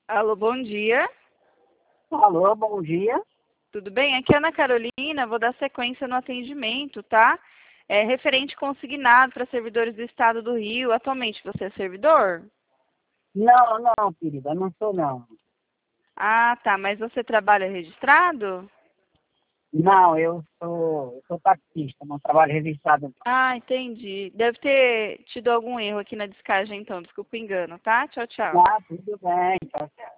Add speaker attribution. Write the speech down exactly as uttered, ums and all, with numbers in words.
Speaker 1: Alô, bom dia.
Speaker 2: Alô, bom dia.
Speaker 1: Tudo bem? Aqui é a Ana Carolina, vou dar sequência no atendimento, tá? É referente consignado para servidores do Estado do Rio. Atualmente você é servidor?
Speaker 2: Não, não, querida, não sou não.
Speaker 1: Ah, tá, mas você trabalha registrado?
Speaker 2: Não, eu sou, eu sou taxista, não trabalho registrado.
Speaker 1: Ah, entendi. Deve ter tido algum erro aqui na descagem então, desculpa o engano, tá? Tchau, tchau.
Speaker 2: Ah, tudo bem, tá certo.